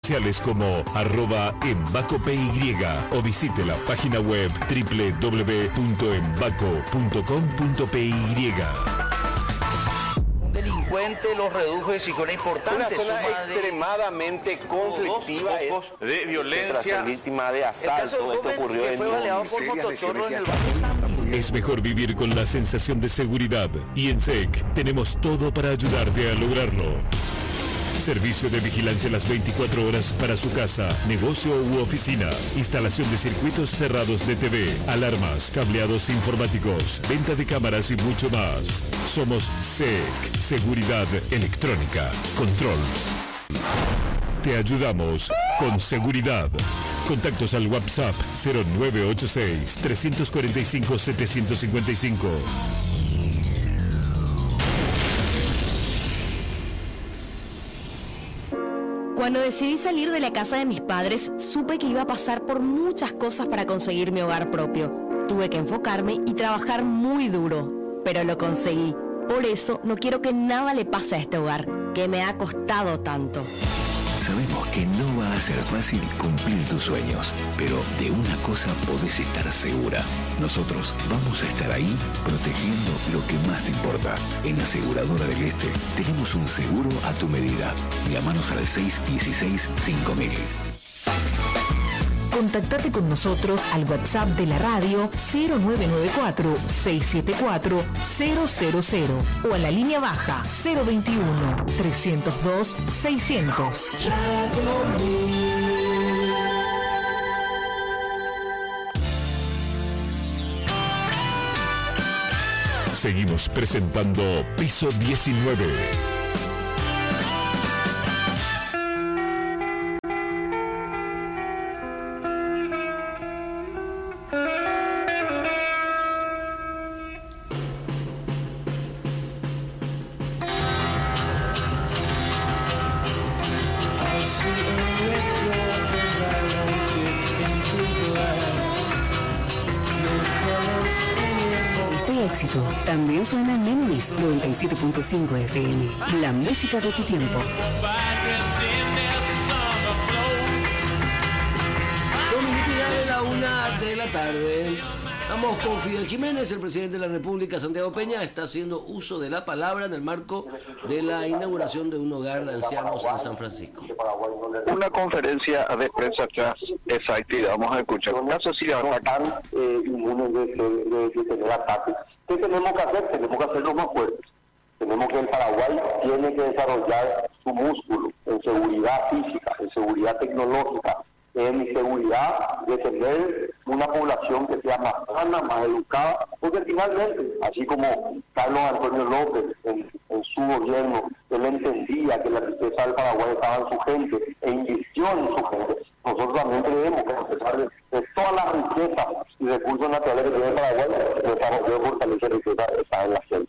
sociales como @embacopy o visite la página web www.embaco.com.py. Un delincuente los redujo de psicóloga importante. Una zona extremadamente conflictiva de violencia. Tras ser víctima de asalto. Esto ocurrió en serias lesiones. Es mejor vivir con la sensación de seguridad y en SEC tenemos todo para ayudarte a lograrlo. Servicio de vigilancia las 24 horas para su casa, negocio u oficina. Instalación de circuitos cerrados de TV, alarmas, cableados informáticos, venta de cámaras y mucho más. Somos SEC, Seguridad Electrónica, Control. Te ayudamos con seguridad. Contactos al WhatsApp 0986 345 755. Cuando decidí salir de la casa de mis padres, supe que iba a pasar por muchas cosas para conseguir mi hogar propio. Tuve que enfocarme y trabajar muy duro, pero lo conseguí. Por eso no quiero que nada le pase a este hogar, que me ha costado tanto. Sabemos que no va a ser fácil cumplir tus sueños, pero de una cosa podés estar segura. Nosotros vamos a estar ahí protegiendo lo que más te importa. En Aseguradora del Este tenemos un seguro a tu medida. Llámanos al 616-5000. Contactate con nosotros al WhatsApp de la radio 0994-674-000 o a la línea baja 021-302-600. Seguimos presentando Piso 19. También suena en Memories 97.5 FM. La música de tu tiempo. Dominicana de la 1 de la tarde. Estamos con Fidel Jiménez, el presidente de la República, Santiago Peña, está haciendo uso de la palabra en el marco de la inauguración de un hogar de ancianos en San Francisco. Una conferencia de prensa tras esa actividad. Vamos a escuchar. Una sociedad tan inmune de tener ataques. ¿Qué tenemos que hacer? Tenemos que hacerlo más fuertes. Tenemos que el Paraguay tiene que desarrollar su músculo en seguridad física, en seguridad tecnológica, en seguridad de tener una población que sea más sana, más educada, porque finalmente, así como Carlos Antonio López en su gobierno, él entendía que la riqueza del Paraguay estaba en su gente e invirtió en su gente. Nosotros también creemos que a pesar de todas las riquezas y recursos naturales que tiene el Paraguay, nuestra mayor fortaleza y riqueza está en la gente.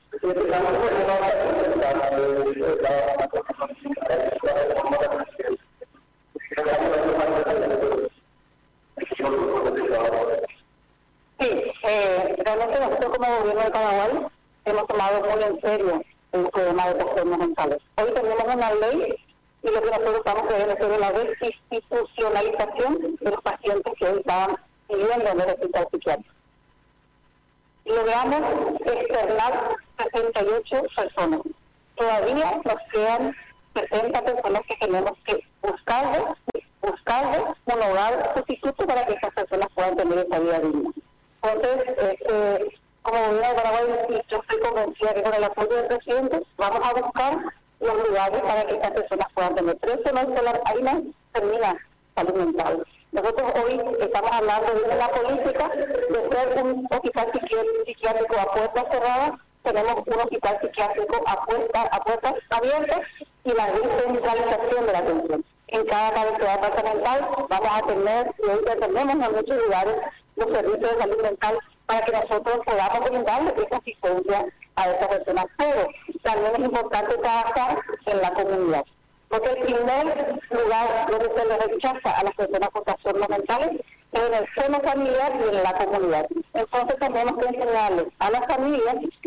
Sí, realmente nosotros como gobierno de Paraguay hemos tomado muy en serio el problema de trastornos mentales. Hoy tenemos una ley y lo que nosotros estamos queriendo hacer es la desinstitucionalización de los pacientes que hoy estaban viviendo en el hospital psiquiátrico. Logramos externar 68 personas. Todavía nos quedan 60 personas que tenemos que buscarles un hogar sustituto para que esas personas puedan tener esa vida digna. Entonces, como gobierno de Paraguay, yo estoy convencida que con el apoyo del presidente vamos a buscar los lugares para que estas personas puedan tener. Pero eso no es solo, ahí no termina salud mental. Nosotros hoy estamos hablando de una política de ser un hospital psiquiátrico a puertas cerradas. Tenemos un hospital psiquiátrico a puertas abiertas y la descentralización de la atención. En cada cabecera departamental vamos a tener, y hoy ya tenemos en muchos lugares, los servicios de salud mental para que nosotros podamos brindarle esa asistencia a estas personas. Pero también es importante trabajar en la comunidad. Porque el primer lugar donde se le rechaza a las personas con trastornos mentales es en el seno familiar y en la comunidad. Entonces tenemos que enseñarles a las familias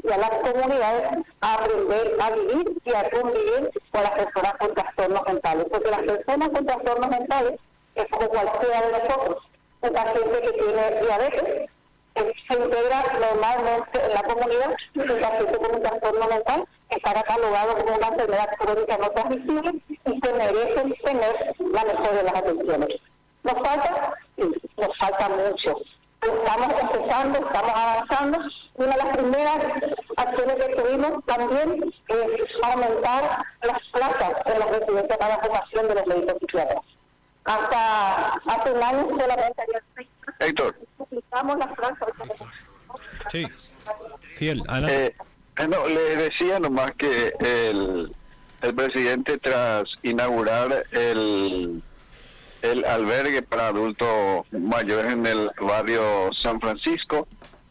y a las comunidades a aprender a vivir y a convivir con las personas con trastornos mentales, porque las personas con trastornos mentales es como cualquiera de nosotros. Un paciente que tiene diabetes se integra normalmente en la comunidad, y un paciente con un trastorno mental está catalogado como una enfermedad crónica no transmisible y se merecen tener la mejor de las atenciones. ¿Nos falta? Sí, nos falta mucho. Estamos empezando, estamos avanzando. Una de las primeras acciones que tuvimos también es aumentar las plazas en las residencias para la formación de los médicos psiquiatras. Hasta hace un año solamente había Héctor. Duplicamos las plazas. Sí, Fiel, adelante. No, le decía nomás que el presidente, tras inaugurar el albergue para adultos mayores en el barrio San Francisco,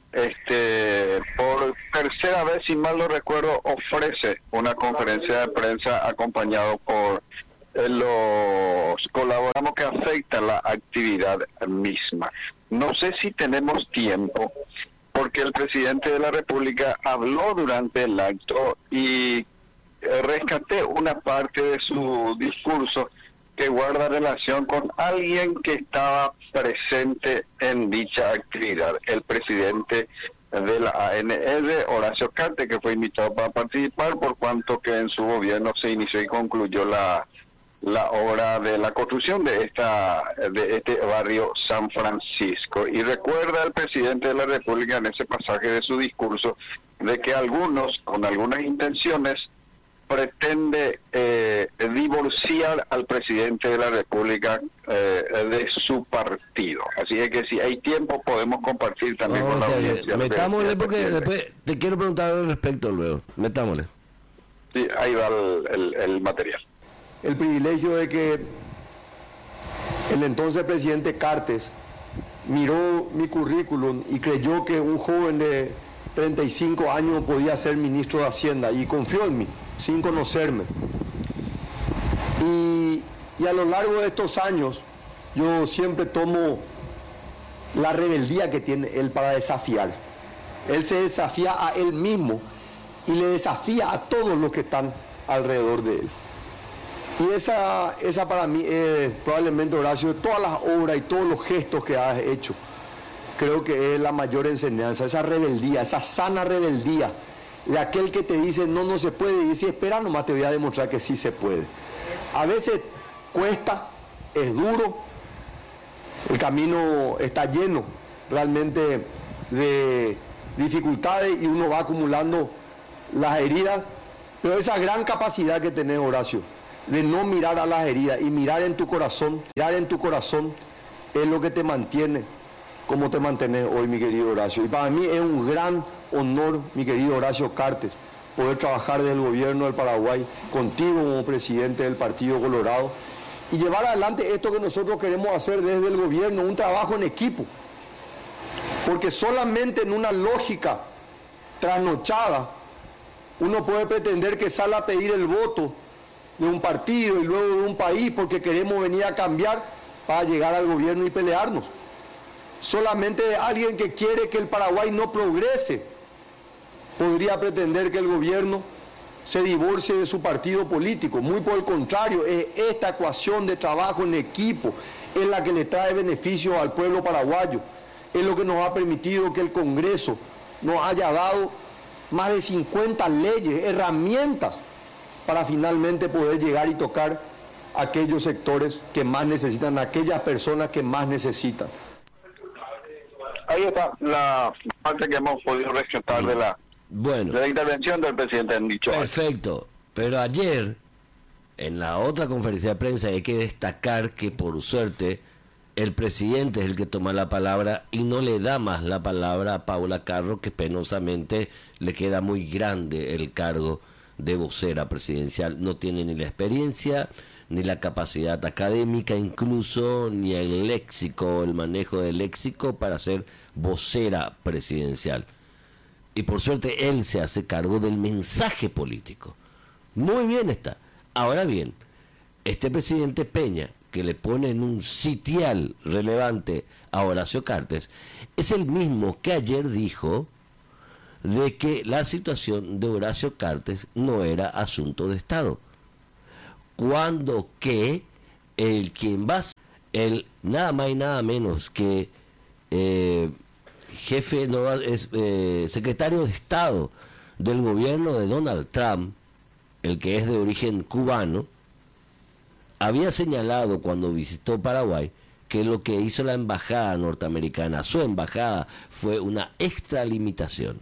por tercera vez, si mal no recuerdo, ofrece una conferencia de prensa acompañado por los colaboramos que afecta la actividad misma. No sé si tenemos tiempo, porque el presidente de la República habló durante el acto y rescaté una parte de su discurso que guarda relación con alguien que estaba presente en dicha actividad, el presidente de la ANR, Horacio Cartes, que fue invitado para participar, por cuanto que en su gobierno se inició y concluyó la obra de la construcción de este barrio San Francisco. Y recuerda el presidente de la República en ese pasaje de su discurso de que algunos, con algunas intenciones, pretende divorciar al presidente de la República de su partido. Así es que si hay tiempo podemos compartir también con la audiencia. Metámosle, porque después te quiero preguntar al respecto luego. Metámosle. Sí, ahí va el material. El privilegio de que el entonces presidente Cartes miró mi currículum y creyó que un joven de 35 años podía ser ministro de Hacienda y confió en mí, sin conocerme. Y a lo largo de estos años, yo siempre tomo la rebeldía que tiene él para desafiar. Él se desafía a él mismo y le desafía a todos los que están alrededor de él. Y esa para mí es probablemente, Horacio, de todas las obras y todos los gestos que has hecho, creo que es la mayor enseñanza, esa rebeldía, esa sana rebeldía de aquel que te dice no se puede, y dice espera nomás, te voy a demostrar que sí se puede. A veces cuesta, es duro, el camino está lleno realmente de dificultades y uno va acumulando las heridas, pero esa gran capacidad que tenés, Horacio, de no mirar a las heridas y mirar en tu corazón es lo que te mantiene como te mantenés hoy, mi querido Horacio. Y para mí es un gran honor, mi querido Horacio Cartes, poder trabajar desde el gobierno del Paraguay contigo como presidente del Partido Colorado y llevar adelante esto que nosotros queremos hacer desde el gobierno, un trabajo en equipo, porque solamente en una lógica trasnochada uno puede pretender que sale a pedir el voto de un partido y luego de un país porque queremos venir a cambiar para llegar al gobierno y pelearnos. Solamente alguien que quiere que el Paraguay no progrese podría pretender que el gobierno se divorcie de su partido político. Muy por el contrario, es esta ecuación de trabajo en equipo es la que le trae beneficio al pueblo paraguayo. Es lo que nos ha permitido que el Congreso nos haya dado más de 50 leyes, herramientas para finalmente poder llegar y tocar a aquellos sectores que más necesitan, a aquellas personas que más necesitan. Ahí está la parte que hemos podido rescatar de la intervención del presidente en dicho. Perfecto, pero ayer en la otra conferencia de prensa hay que destacar que por suerte el presidente es el que toma la palabra y no le da más la palabra a Paula Carro, que penosamente le queda muy grande el cargo de vocera presidencial. No tiene ni la experiencia, ni la capacidad académica, incluso ni el léxico, el manejo del léxico para ser vocera presidencial. Y por suerte él se hace cargo del mensaje político. Muy bien está. Ahora bien, este presidente Peña, que le pone en un sitial relevante a Horacio Cartes, es el mismo que ayer dijo de que la situación de Horacio Cartes no era asunto de Estado, cuando que el quien va a ser el nada más y nada menos que jefe, no es secretario de Estado del gobierno de Donald Trump, el que es de origen cubano, había señalado cuando visitó Paraguay que lo que hizo la embajada norteamericana, su embajada, fue una extralimitación.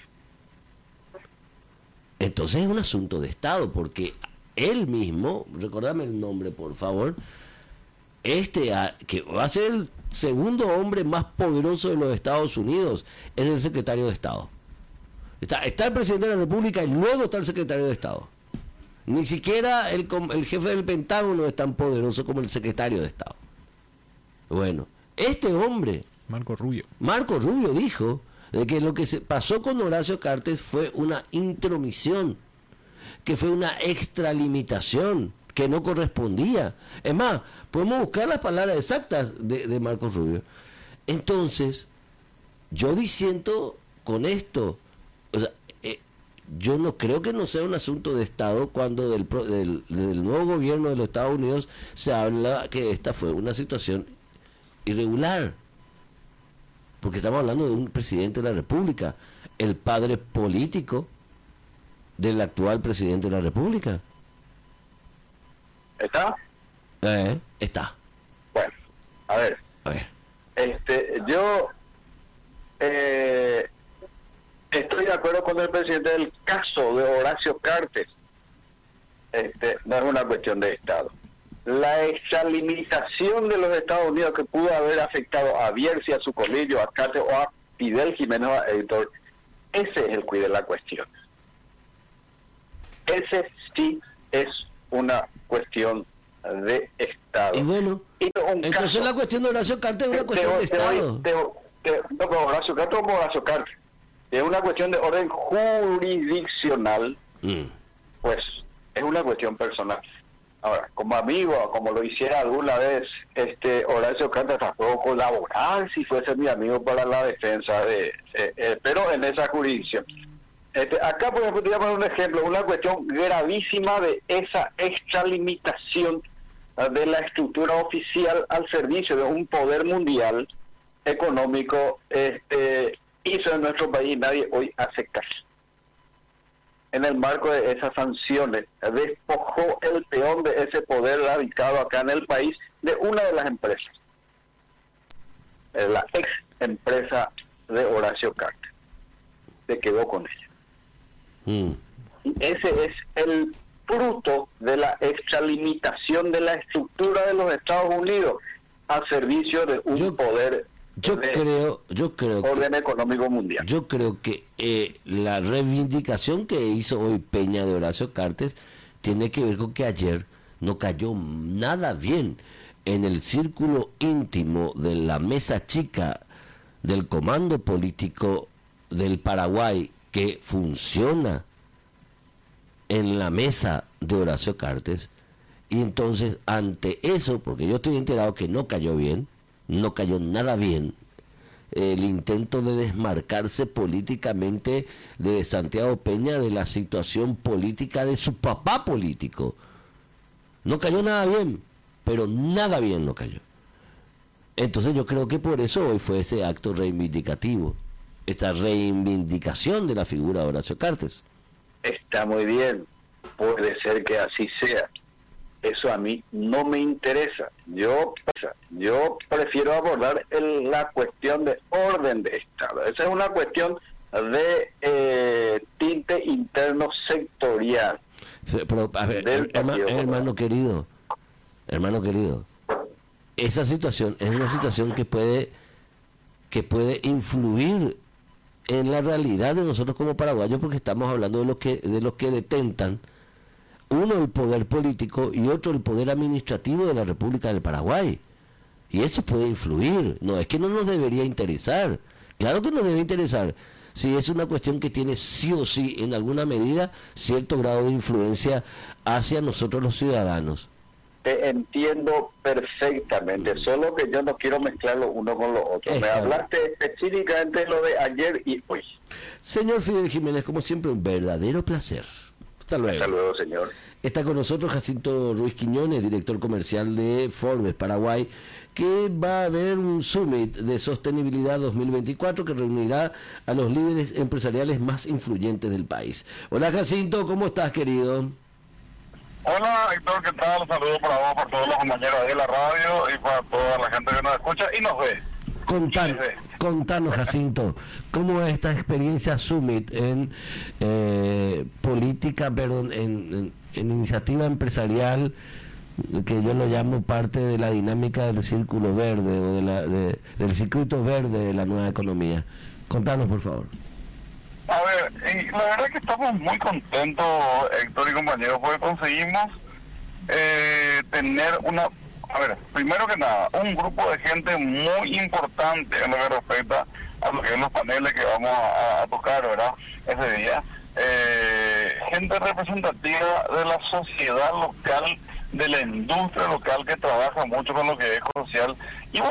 Entonces es un asunto de Estado, porque él mismo, recordame el nombre por favor, que va a ser el segundo hombre más poderoso de los Estados Unidos, es el secretario de Estado. Está el presidente de la República y luego está el secretario de Estado. Ni siquiera el jefe del Pentágono es tan poderoso como el secretario de Estado. Bueno, este hombre, Marco Rubio dijo de que lo que se pasó con Horacio Cartes fue una intromisión, que fue una extralimitación, que no correspondía. Es más, podemos buscar las palabras exactas de Marco Rubio. Entonces, yo disiento con esto. O sea, yo no creo que no sea un asunto de Estado cuando del nuevo gobierno de los Estados Unidos se habla que esta fue una situación irregular, porque estamos hablando de un presidente de la República, el padre político del actual presidente de la República. ¿Está? Está. Bueno, a ver. Yo estoy de acuerdo con el presidente del caso de Horacio Cartes. No es una cuestión de Estado. La extralimitación de los Estados Unidos que pudo haber afectado a Bierzi, a Zucolillo, a Cartes o a Fidel Jiménez, a Héctor, ese es el quid de la cuestión. Ese sí es una cuestión de Estado. Y bueno, entonces la cuestión de Horacio Cartes es una cuestión de Estado. No, como Horacio Cartes como Horacio Cartes. Es una cuestión de orden jurisdiccional, pues es una cuestión personal. Ahora, como amigo, como lo hiciera alguna vez Horacio Cartes, puedo colaborar si fuese mi amigo para la defensa pero en esa jurisdicción. Acá, por ejemplo, te voy a poner un ejemplo, una cuestión gravísima de esa extralimitación de la estructura oficial al servicio de un poder mundial económico, hizo en nuestro país, nadie hoy hace caso. En el marco de esas sanciones, despojó el peón de ese poder radicado acá en el país de una de las empresas, la ex empresa de Horacio Cartes. Se quedó con ella. Y ese es el fruto de la extralimitación de la estructura de los Estados Unidos al servicio de un poder orden económico mundial. Yo creo que la reivindicación que hizo hoy Peña de Horacio Cartes tiene que ver con que ayer no cayó nada bien en el círculo íntimo de la mesa chica del comando político del Paraguay, que funciona en la mesa de Horacio Cartes. Y entonces, ante eso, porque yo estoy enterado que no cayó bien, no cayó nada bien el intento de desmarcarse políticamente de Santiago Peña de la situación política de su papá político. No cayó nada bien, pero nada bien no cayó. Entonces yo creo que por eso hoy fue ese acto reivindicativo, esta reivindicación de la figura de Horacio Cartes. Está muy bien, puede ser que así sea. Eso a mí no me interesa. Yo prefiero abordar la cuestión de orden de Estado. Esa es una cuestión de tinte interno sectorial. Pero a ver, hermano querido, esa situación es una situación que puede influir en la realidad de nosotros como paraguayos, porque estamos hablando de los que detentan, uno el poder político y otro el poder administrativo de la República del Paraguay. Y eso puede influir. No es que no nos debería interesar. Claro que nos debe interesar. Si es una cuestión que tiene sí o sí, en alguna medida, cierto grado de influencia hacia nosotros los ciudadanos. Te entiendo perfectamente, solo que yo no quiero mezclar lo uno con lo otro. Me hablaste específicamente de lo de ayer y hoy. Señor Fidel Jiménez, como siempre, un verdadero placer. Hasta luego. Hasta luego, señor. Está con nosotros Jacinto Ruiz Quiñones, director comercial de Forbes Paraguay, que va a haber un summit de sostenibilidad 2024 que reunirá a los líderes empresariales más influyentes del país. Hola Jacinto, ¿cómo estás, querido? Hola Héctor, ¿qué tal? Saludos para vos, para todos los compañeros de la radio y para toda la gente que nos escucha y nos ve. Contanos, Jacinto, ¿cómo es esta experiencia Summit en política, perdón, en iniciativa empresarial, que yo lo llamo parte de la dinámica del círculo verde o del circuito verde de la nueva economía? Contanos, por favor. A ver, la verdad es que estamos muy contentos, Héctor y compañeros, porque conseguimos tener primero que nada, un grupo de gente muy importante en lo que respecta a lo que son los paneles que vamos a tocar, ¿verdad? Ese día. Gente representativa de la sociedad local, de la industria local que trabaja mucho con lo que es social. Y bueno,